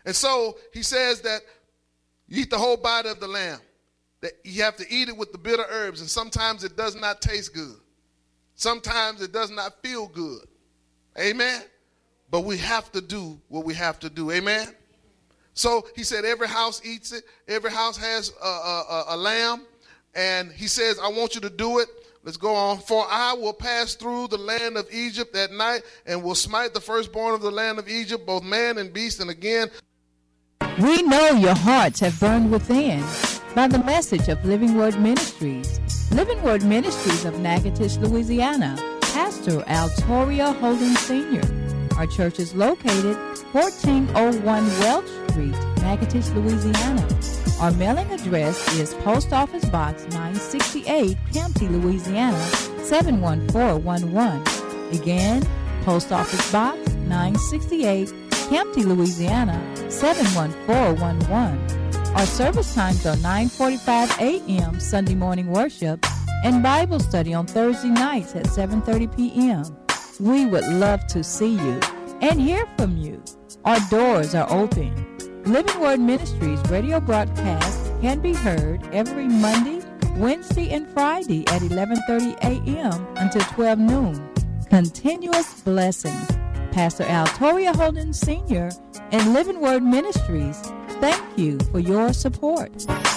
And so he says that you eat the whole body of the lamb. That you have to eat it with the bitter herbs. And sometimes it does not taste good. Sometimes it does not feel good. Amen. But we have to do what we have to do. Amen. So he said every house eats it. Every house has a lamb. And he says, I want you to do it. Let's go on. For I will pass through the land of Egypt at night and will smite the firstborn of the land of Egypt, both man and beast. And again, we know your hearts have burned within by the message of Living Word Ministries. Living Word Ministries of Natchitoches, Louisiana. Pastor Altoria Holden Sr. Our church is located 1401 Welch Street, Natchitoches, Louisiana. Our mailing address is Post Office Box 968, Campty, Louisiana 71411. Again, Post Office Box 968, Campty, Louisiana 71411. Our service times are 9:45 a.m. Sunday morning worship and Bible study on Thursday nights at 7:30 p.m. We would love to see you and hear from you. Our doors are open. Living Word Ministries radio broadcast can be heard every Monday, Wednesday, and Friday at 11:30 a.m. until 12 noon. Continuous blessings. Pastor Altoria Holden Sr. and Living Word Ministries, thank you for your support.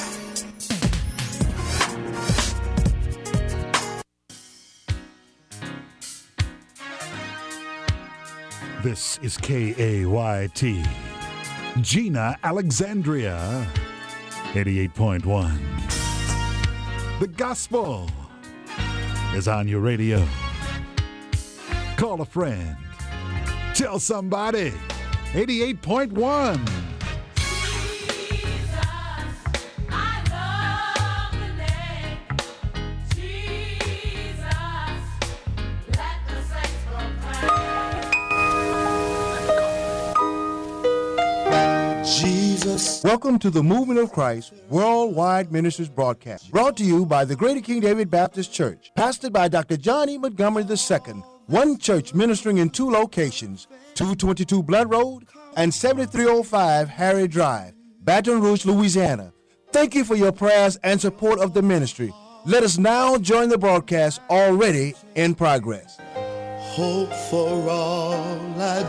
This is KAYT. Gina Alexandria, 88.1. The gospel is on your radio. Call a friend. Tell somebody. 88.1. Welcome to the Movement of Christ Worldwide Ministries broadcast, brought to you by the Greater King David Baptist Church, pastored by Dr. John E. Montgomery II, one church ministering in two locations, 222 Blood Road and 7305 Harry Drive, Baton Rouge, Louisiana. Thank you for your prayers and support of the ministry. Let us now join the broadcast already in progress. Hope for all I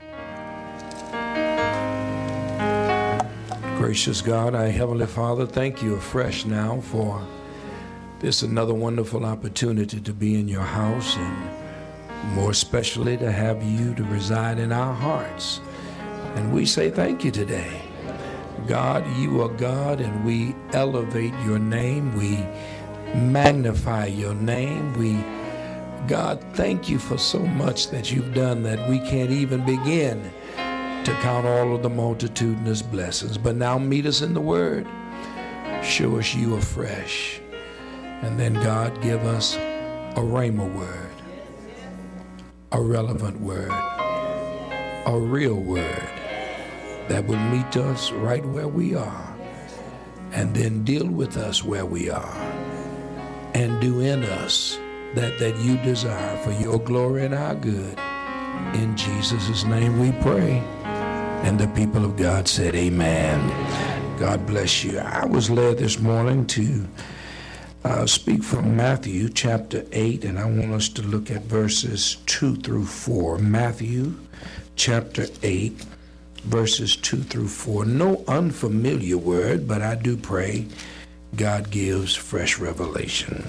Gracious God, our Heavenly Father, thank you afresh now for this another wonderful opportunity to be in your house and more especially to have you to reside in our hearts. And we say thank you today. God, you are God, and we elevate your name. We magnify your name. God, thank you for so much that you've done that we can't even begin to count all of the multitudinous blessings. But now meet us in the word. Show us you afresh. And then, God, give us a rhema word, a relevant word, a real word that will meet us right where we are and then deal with us where we are and do in us that you desire for your glory and our good. In Jesus' name we pray. And the people of God said, amen. God bless you. I was led this morning to speak from Matthew chapter 8, and I want us to look at verses 2 through 4. Matthew chapter 8, verses 2 through 4. No unfamiliar word, but I do pray God gives fresh revelation.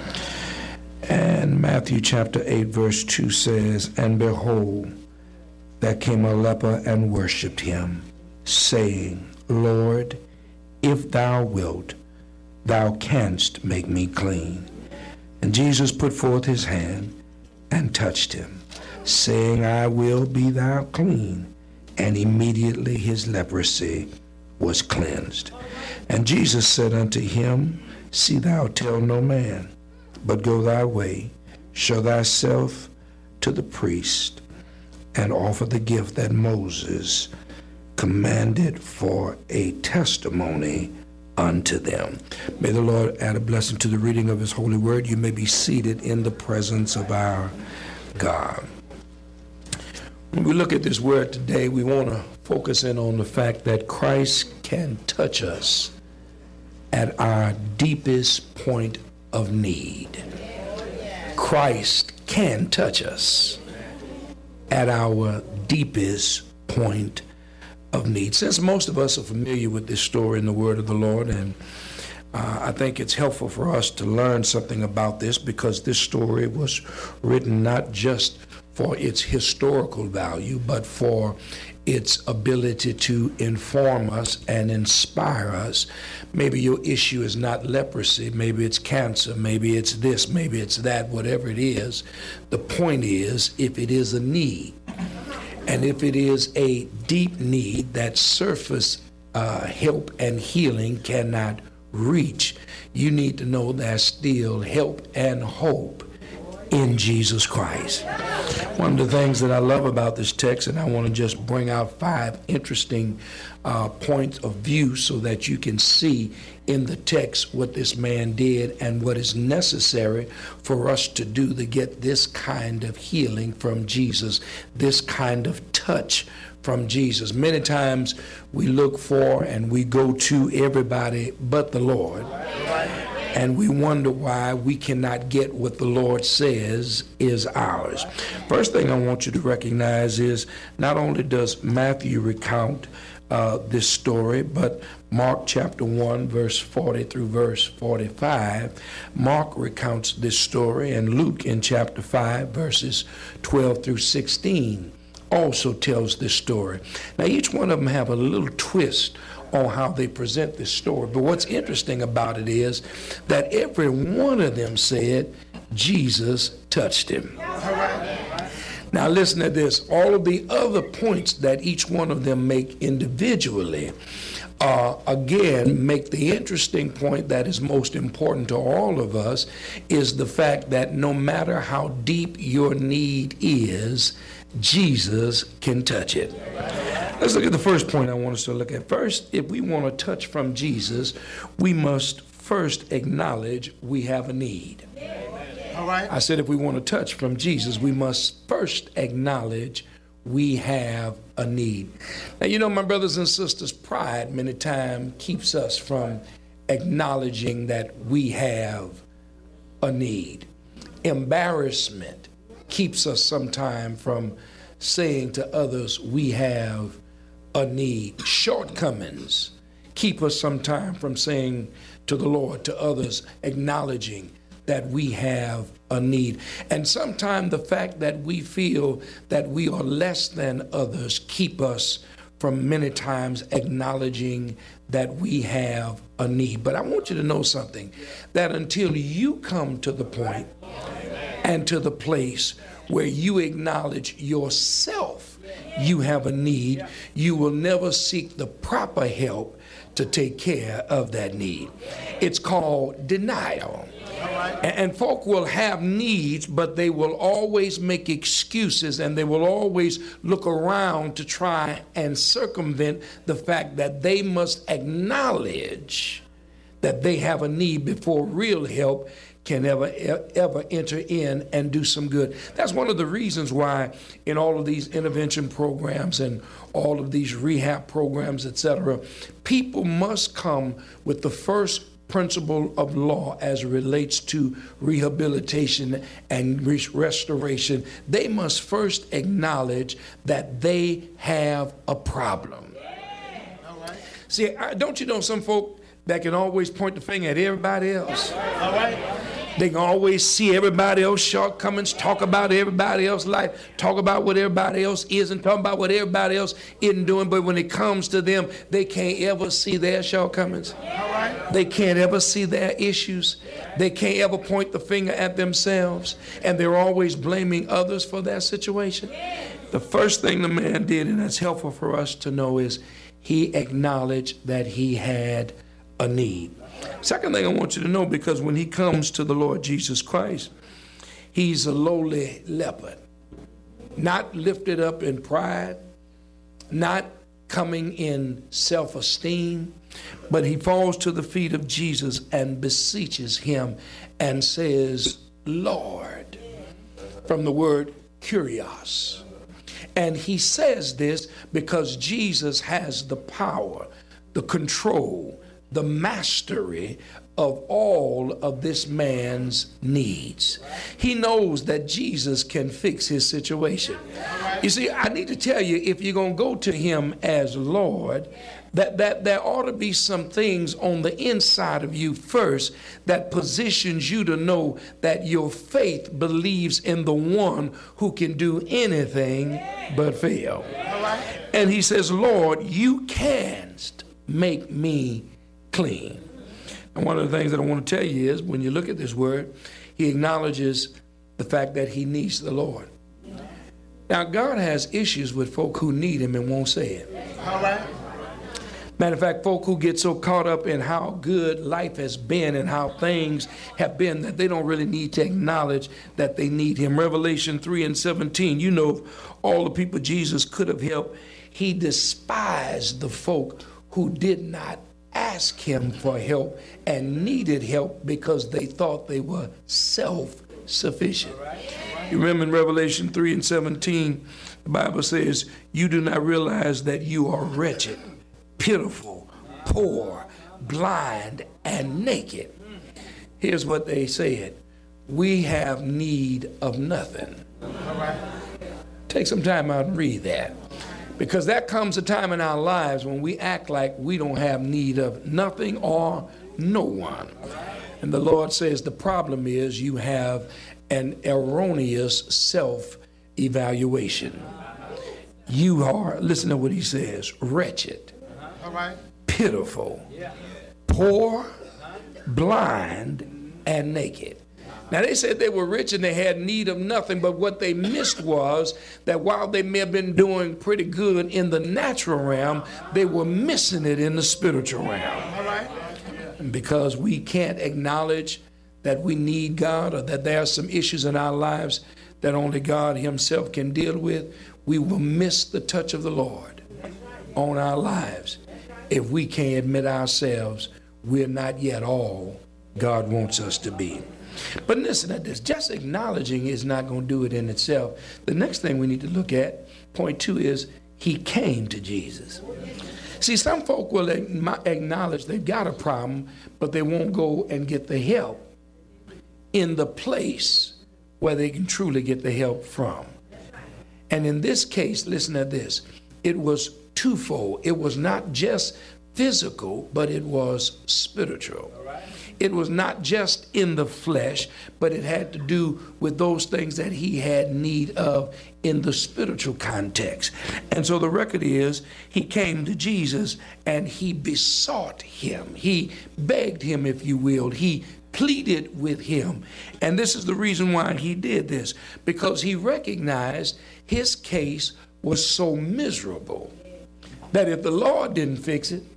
And Matthew chapter 8, verse 2 says, and behold, there came a leper and worshipped him, saying, Lord, if thou wilt, thou canst make me clean. And Jesus put forth his hand and touched him, saying, I will, be thou clean. And immediately his leprosy was cleansed. And Jesus said unto him, see thou tell no man, but go thy way, show thyself to the priest, and offer the gift that Moses commanded for a testimony unto them. May the Lord add a blessing to the reading of his holy word. You may be seated in the presence of our God. When we look at this word today, we want to focus in on the fact that Christ can touch us at our deepest point of need. Christ can touch us at our deepest point of need. Since most of us are familiar with this story in the Word of the Lord, and I think it's helpful for us to learn something about this, because this story was written not just for its historical value, but for its ability to inform us and inspire us. Maybe your issue is not leprosy, maybe it's cancer, maybe it's this, maybe it's that, whatever it is. The point is, if it is a need, and if it is a deep need that surface help and healing cannot reach, you need to know there's still help and hope in Jesus Christ. One of the things that I love about this text, and I want to just bring out 5 interesting points of view so that you can see in the text what this man did and what is necessary for us to do to get this kind of healing from Jesus, this kind of touch from Jesus. Many times we look for and we go to everybody but the Lord. And we wonder why we cannot get what the Lord says is ours. First thing I want you to recognize is not only does Matthew recount this story, but Mark chapter 1, verse 40 through verse 45, Mark recounts this story, and Luke in chapter 5, verses 12 through 16 also tells this story. Now, each one of them have a little twist on how they present this story. But what's interesting about it is that every one of them said Jesus touched him. Now listen to this. All of the other points that each one of them make individually, again, make the interesting point that is most important to all of us, is the fact that no matter how deep your need is, Jesus can touch it. Let's look at the first point I want us to look at. First, if we want to touch from Jesus, we must first acknowledge we have a need. All right. I said if we want to touch from Jesus, we must first acknowledge we have a need. Now, you know, my brothers and sisters, pride many times keeps us from acknowledging that we have a need. Embarrassment keeps us sometimes from saying to others we have a need. Shortcomings keep us sometimes from saying to the Lord, to others, acknowledging that we have a need. And sometimes the fact that we feel that we are less than others keep us from many times acknowledging that we have a need. But I want you to know something, that until you come to the point and to the place where you acknowledge yourself you have a need, you will never seek the proper help to take care of that need. It's called denial. And folk will have needs, but they will always make excuses, and they will always look around to try and circumvent the fact that they must acknowledge that they have a need before real help can ever enter in and do some good. That's one of the reasons why in all of these intervention programs and all of these rehab programs, etc., people must come with the first principle of law as it relates to rehabilitation and restoration. They must first acknowledge that they have a problem. See, don't you know some folk that can always point the finger at everybody else? All right. They can always see everybody else's shortcomings, talk about everybody else's life, talk about what everybody else is and talk about what everybody else isn't doing. But when it comes to them, they can't ever see their shortcomings. They can't ever see their issues. They can't ever point the finger at themselves. And they're always blaming others for their situation. The first thing the man did, and that's helpful for us to know, is he acknowledged that he had a need. Second thing I want you to know, because when he comes to the Lord Jesus Christ, he's a lowly leper, not lifted up in pride, not coming in self-esteem, but he falls to the feet of Jesus and beseeches him and says, Lord, from the word kurios. And he says this because Jesus has the power, the control, the mastery of all of this man's needs. He knows that Jesus can fix his situation. You see, I need to tell you, if you're going to go to him as Lord, that there ought to be some things on the inside of you first that positions you to know that your faith believes in the one who can do anything but fail. And he says, Lord, you canst make me clean. And one of the things that I want to tell you is when you look at this word, he acknowledges the fact that he needs the Lord. Now, God has issues with folk who need him and won't say it. All right. Matter of fact, folk who get so caught up in how good life has been and how things have been that they don't really need to acknowledge that they need him. Revelation 3:17, you know, all the people Jesus could have helped, he despised the folk who did not ask him for help and needed help because they thought they were self-sufficient. You remember in Revelation 3:17, the Bible says, you do not realize that you are wretched, pitiful, poor, blind, and naked. Here's what they said. We have need of nothing. Take some time out and read that. Because there comes a time in our lives when we act like we don't have need of nothing or no one. And the Lord says the problem is you have an erroneous self-evaluation. You are, listen to what he says, wretched, pitiful, poor, blind, and naked. Now, they said they were rich and they had need of nothing, but what they missed was that while they may have been doing pretty good in the natural realm, they were missing it in the spiritual realm. And because we can't acknowledge that we need God or that there are some issues in our lives that only God himself can deal with, we will miss the touch of the Lord on our lives if we can't admit ourselves we're not yet all God wants us to be. But listen at this, just acknowledging is not going to do it in itself. The next thing we need to look at, point 2, is he came to Jesus. See, some folk will acknowledge they've got a problem, but they won't go and get the help in the place where they can truly get the help from. And in this case, listen to this, it was twofold. It was not just physical, but it was spiritual. It was not just in the flesh, but it had to do with those things that he had need of in the spiritual context. And so the record is he came to Jesus and he besought him. He begged him, if you will. He pleaded with him. And this is the reason why he did this, because he recognized his case was so miserable that if the Lord didn't fix it,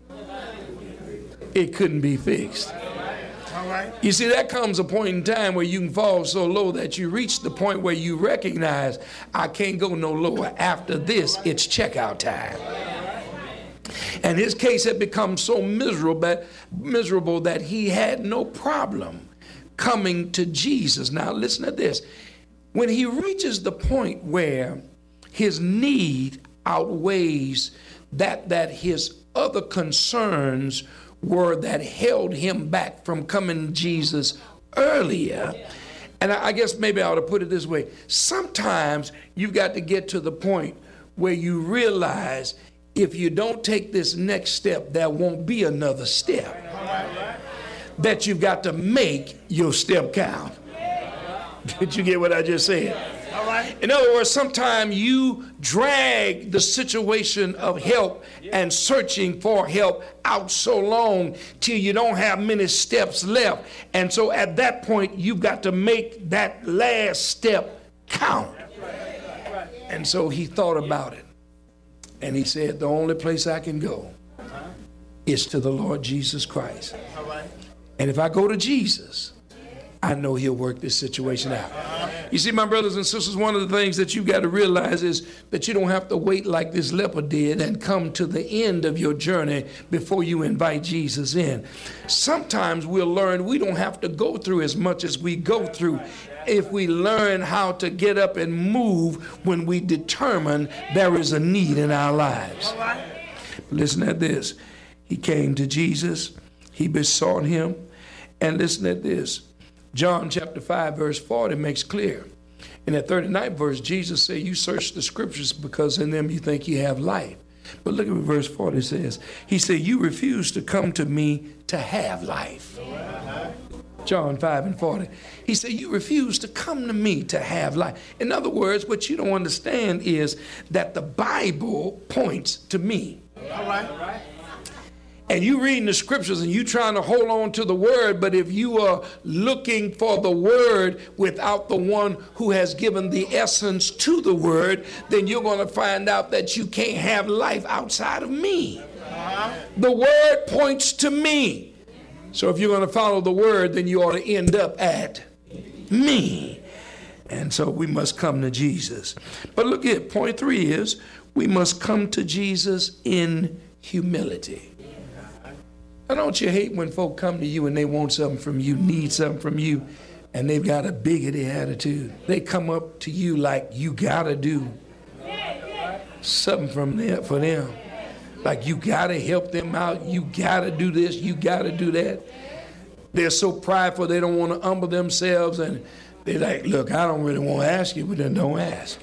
it couldn't be fixed. You see, there comes a point in time where you can fall so low that you reach the point where you recognize, I can't go no lower. After this, it's checkout time. And his case had become so miserable that he had no problem coming to Jesus. Now, listen to this. When he reaches the point where his need outweighs that his other concerns were that held him back from coming to Jesus earlier. And I guess maybe I ought to put it this way. Sometimes you've got to get to the point where you realize if you don't take this next step, there won't be another step. That you've got to make your step count. Did you get what I just said? In other words, sometimes you drag the situation of help and searching for help out so long till you don't have many steps left. And so at that point, you've got to make that last step count. And so he thought about it. And he said, the only place I can go is to the Lord Jesus Christ. And if I go to Jesus, I know he'll work this situation out. You see, my brothers and sisters, one of the things that you've got to realize is that you don't have to wait like this leper did and come to the end of your journey before you invite Jesus in. Sometimes we'll learn we don't have to go through as much as we go through if we learn how to get up and move when we determine there is a need in our lives. Listen at this. He came to Jesus. He besought him. And listen at this. John chapter 5 verse 40 makes clear. In that 39th verse, Jesus said, you search the scriptures because in them you think you have life. But look at what verse 40 says. He said, you refuse to come to me to have life. John 5 and 40. He said, you refuse to come to me to have life. In other words, what you don't understand is that the Bible points to me. All right. And you reading the scriptures and you trying to hold on to the word, but if you are looking for the word without the one who has given the essence to the word, then you're going to find out that you can't have life outside of me. The word points to me. So if you're going to follow the word, then you ought to end up at me. And so we must come to Jesus. But look at point 3 is we must come to Jesus in humility. Now, don't you hate when folk come to you and they want something from you, need something from you, and they've got a bigoted attitude? They come up to you like you gotta do something for them. Like you gotta help them out, you gotta do this, you gotta do that. They're so prideful they don't want to humble themselves, and they're like, look, I don't really want to ask you, but then don't ask.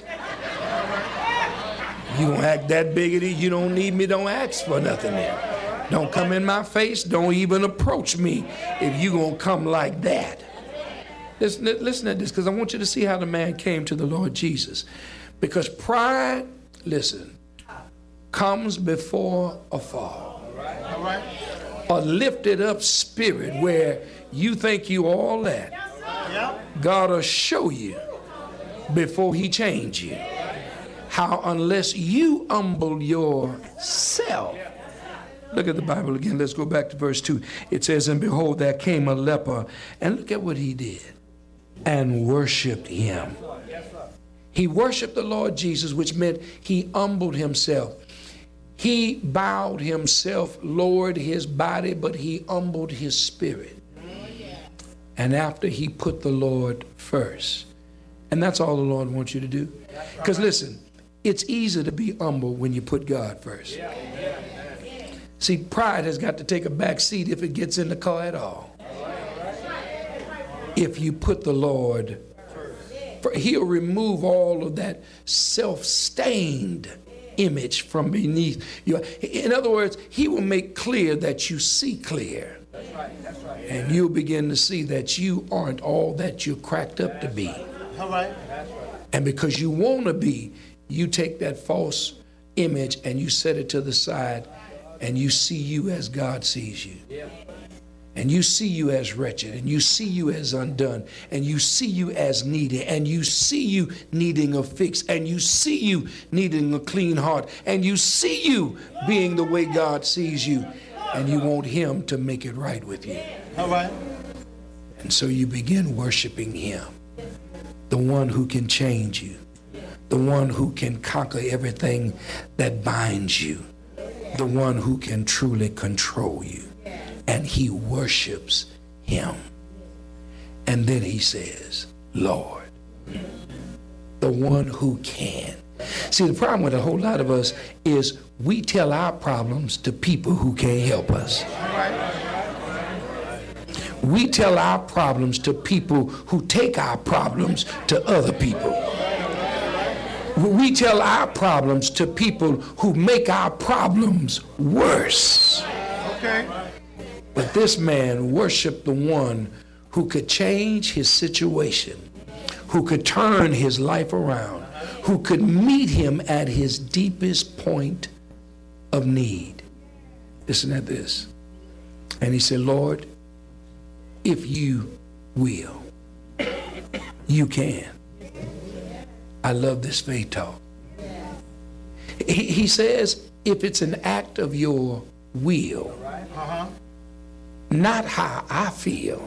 You don't act that bigoted, you don't need me, don't ask for nothing there. Don't come in my face. Don't even approach me if you're going to come like that. Listen to this, because I want you to see how the man came to the Lord Jesus. Because pride, listen, comes before a fall. All right. A lifted up spirit where you think you all that. God will show you before he change you. How unless you humble yourself. Look at the Bible again. Let's go back to verse 2. It says, and behold, there came a leper. And look at what he did. And worshiped him. He worshiped the Lord Jesus, which meant he humbled himself. He bowed himself, lowered his body, but he humbled his spirit. And after he put the Lord first. And that's all the Lord wants you to do. Because listen, it's easy to be humble when you put God first. See, pride has got to take a back seat if it gets in the car at all. If you put the Lord first, he'll remove all of that self-stained image from beneath you. In other words, he will make clear that you see clear. And you'll begin to see that you aren't all that you're cracked up to be. And because you want to be, you take that false image and you set it to the side. And you see you as God sees you. And you see you as wretched. And you see you as undone. And you see you as needy. And you see you needing a fix. And you see you needing a clean heart. And you see you being the way God sees you. And you want him to make it right with you. All right. And so you begin worshiping him. The one who can change you. The one who can conquer everything that binds you. The one who can truly control you. And he worships him. And then he says, Lord, the one who can. See, the problem with a whole lot of us is we tell our problems to people who can't help us. We tell our problems to people who take our problems to other people. We tell our problems to people who make our problems worse. Okay. But this man worshiped the one who could change his situation, who could turn his life around, who could meet him at his deepest point of need. Listen at this. And he said, Lord, if you will, you can. I love this faith talk. He says, if it's an act of your will, not how I feel,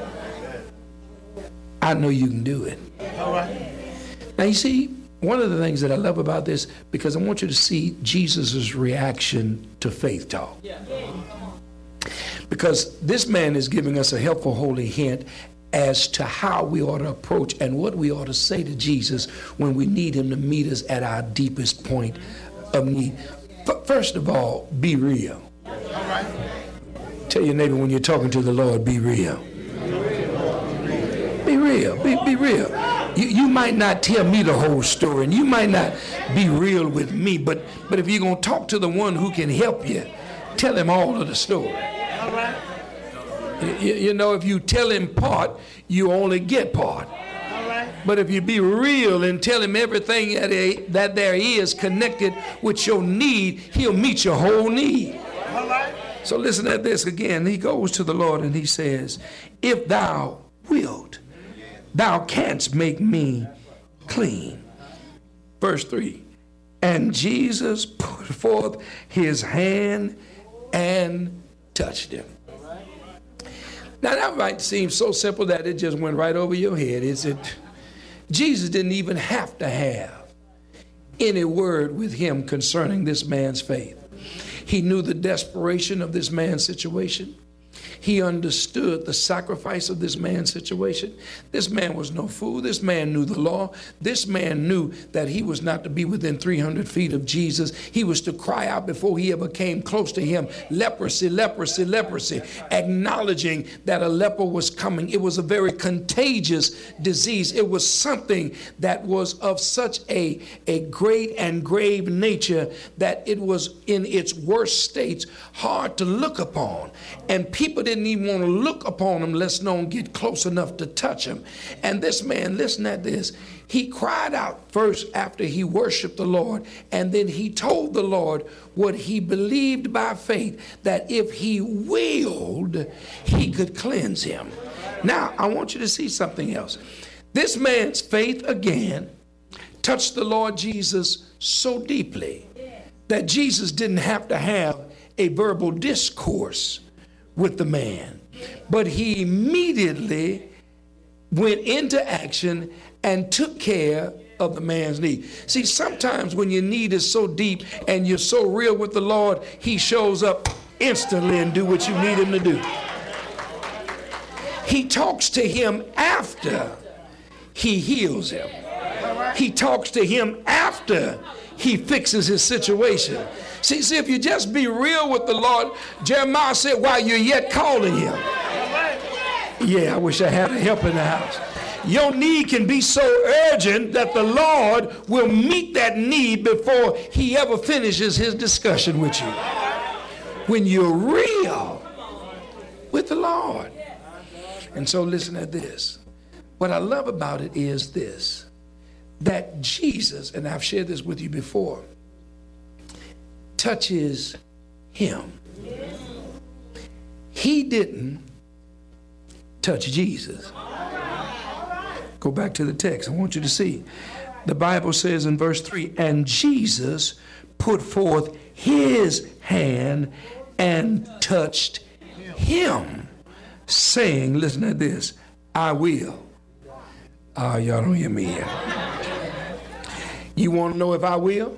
I know you can do it. Now you see, one of the things that I love about this, because I want you to see Jesus's reaction to faith talk. Because this man is giving us a helpful holy hint as to how we ought to approach and what we ought to say to Jesus when we need him to meet us at our deepest point of need. First of all, be real. Tell your neighbor when you're talking to the Lord, be real. Be real. Be real. You might not tell me the whole story, and you might not be real with me, but if you're going to talk to the one who can help you, tell him all of the story. All right. You know, if you tell him part, you only get part. All right. But if you be real and tell him everything that there is connected with your need, he'll meet your whole need. All right. So listen at this again. He goes to the Lord and he says, if thou wilt, thou canst make me clean. Verse 3, and Jesus put forth his hand and touched him. Now that might seem so simple that it just went right over your head. Is it? Jesus didn't even have to have any word with him concerning this man's faith. He knew the desperation of this man's situation. He understood the sacrifice of this man's situation. This man was no fool. This man knew the law. This man knew that he was not to be within 300 feet of Jesus. He was to cry out before he ever came close to him, leprosy, leprosy, leprosy, acknowledging that a leper was coming. It was a very contagious disease. It was something that was of such a great and grave nature that it was in its worst states hard to look upon. And people didn't even want to look upon him lest no one get close enough to touch him. And this man, listen at this, he cried out first after he worshiped the Lord, and then he told the Lord what he believed by faith, that if he willed, he could cleanse him. Now, I want you to see something else. This man's faith again touched the Lord Jesus so deeply that Jesus didn't have to have a verbal discourse with the man, but he immediately went into action and took care of the man's need. See, sometimes when your need is so deep and you're so real with the Lord, he shows up instantly and do what you need him to do. He talks to him after he heals him. He talks to him after he fixes his situation. See, if you just be real with the Lord, Jeremiah said, while you're yet calling him. Yeah, I wish I had a help in the house. Your need can be so urgent that the Lord will meet that need before he ever finishes his discussion with you. When you're real with the Lord. And so listen at this. What I love about it is this, that Jesus, and I've shared this with you before, touches him. He didn't touch Jesus. Go back to the text. I want you to see. The Bible says in verse 3, and Jesus put forth his hand and touched him, saying, listen to this, I will. Y'all don't hear me here. You want to know if I will?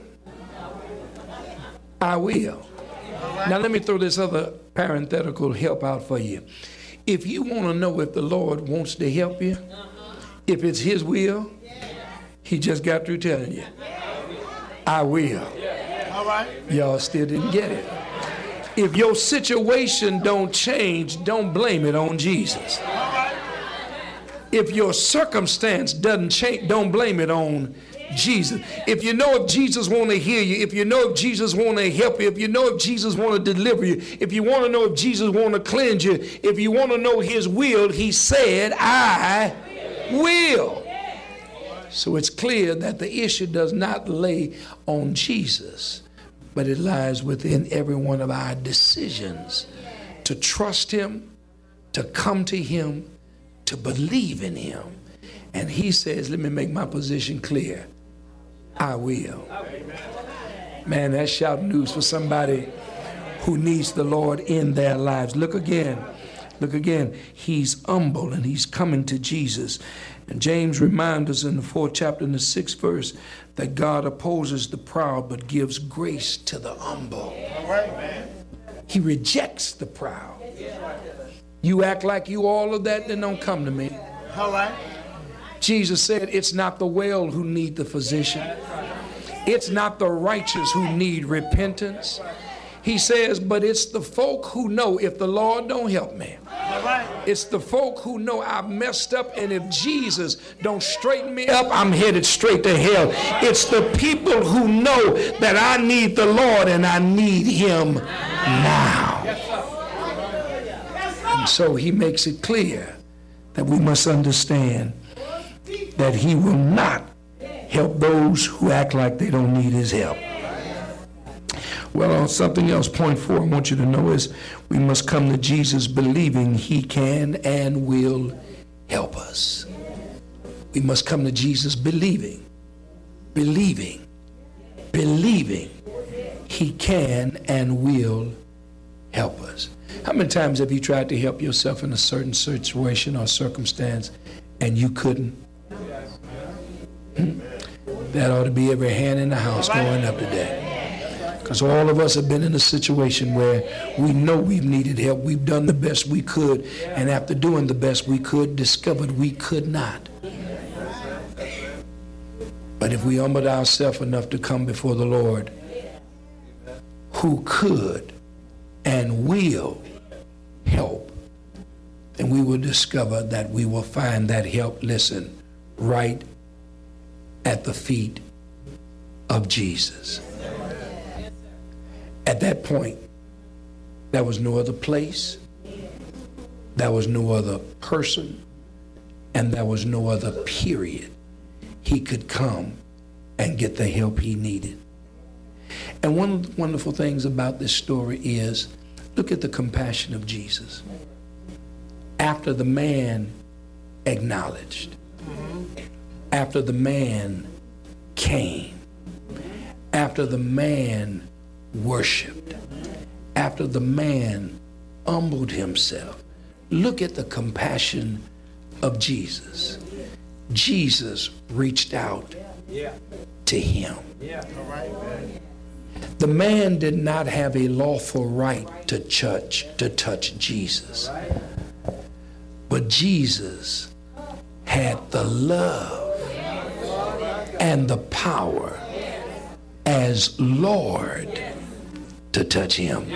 I will. Now let me throw this other parenthetical help out for you. If you want to know if the Lord wants to help you, if it's his will, he just got through telling you, I will. All right. Y'all still didn't get it. If your situation don't change, don't blame it on Jesus. If your circumstance doesn't change, don't blame it on Jesus. If you know if Jesus want to heal you, if you know if Jesus want to help you, if you know if Jesus want to deliver you, if you want to know if Jesus want to cleanse you, if you want to know his will, he said, I will. So it's clear that the issue does not lay on Jesus, but it lies within every one of our decisions to trust him, to come to him, to believe in him. And he says, let me make my position clear. I will. Man, that's shouting news for somebody who needs the Lord in their lives. Look again. Look again. He's humble and he's coming to Jesus. And James reminds us in the 4th chapter and the 6th verse that God opposes the proud but gives grace to the humble. He rejects the proud You act like you all of that, then don't come to me. All right. Jesus said, it's not the well who need the physician. It's not the righteous who need repentance. He says, but it's the folk who know if the Lord don't help me. It's the folk who know I've messed up, and if Jesus don't straighten me up, I'm headed straight to hell. It's the people who know that I need the Lord and I need him now. And so he makes it clear that we must understand that he will not help those who act like they don't need his help. Well, on something else, point 4, I want you to know is we must come to Jesus believing he can and will help us. We must come to Jesus believing he can and will help us. How many times have you tried to help yourself in a certain situation or circumstance and you couldn't? That ought to be every hand in the house going up today. Because all of us have been in a situation where we know we've needed help. We've done the best we could, and after doing the best we could, discovered we could not. But if we humbled ourselves enough to come before the Lord, who could and will help, then we will discover that we will find that help, listen, right at the feet of Jesus. At that point, there was no other place, there was no other person, and there was no other period he could come and get the help he needed. And one of the wonderful things about this story is, look at the compassion of Jesus. After the man acknowledged, after the man came, after the man worshiped, after the man humbled himself, look at the compassion of Jesus. Jesus reached out to him. The man did not have a lawful right to touch Jesus, but Jesus had the love and the power as Lord to touch him.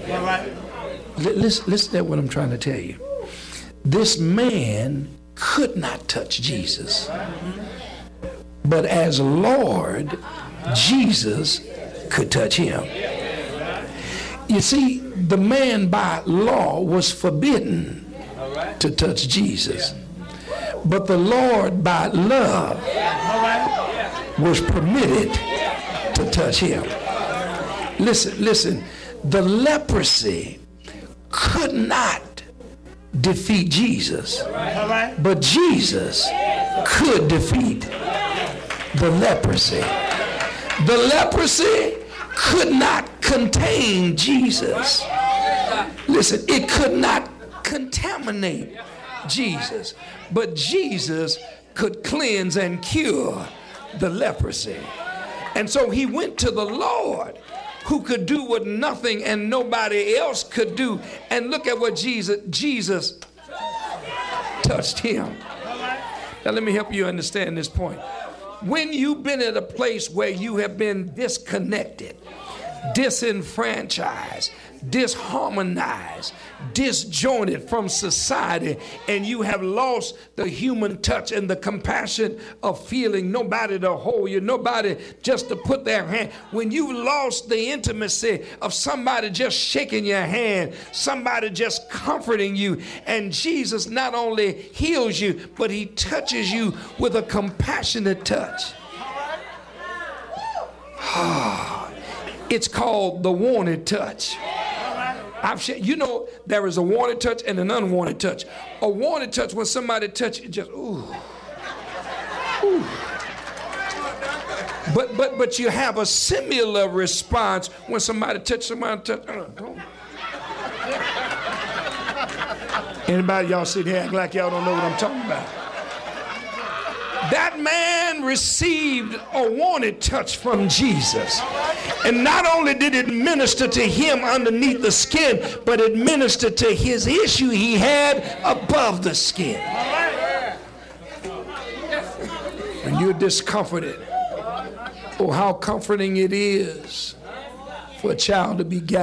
Listen to what I'm trying to tell you. This man could not touch Jesus, but as Lord, Jesus could touch him. You see, the man by law was forbidden to touch Jesus, but the Lord by love was permitted to touch him. Listen, the leprosy could not defeat Jesus, but Jesus could defeat the leprosy. The leprosy could not contain Jesus. Listen, it could not contaminate Jesus, but Jesus could cleanse and cure the leprosy. And so he went to the Lord, who could do what nothing and nobody else could do. And look at what Jesus touched him. Now let me help you understand this point. When you've been at a place where you have been disconnected, disenfranchised, disharmonized, disjointed from society, and you have lost the human touch and the compassion of feeling nobody to hold you, nobody just to put their hand. When you lost the intimacy of somebody just shaking your hand, somebody just comforting you, and Jesus not only heals you, but he touches you with a compassionate touch. It's called the wanted touch. You know, there is a wanted touch and an unwanted touch. A wanted touch, when somebody touches you, just ooh. But you have a similar response when somebody touches somebody. Anybody y'all sit here act like y'all don't know what I'm talking about? That man received a wanted touch from Jesus. And not only did it minister to him underneath the skin, but it ministered to his issue he had above the skin. When you're discomforted, oh, how comforting it is for a child to be gathered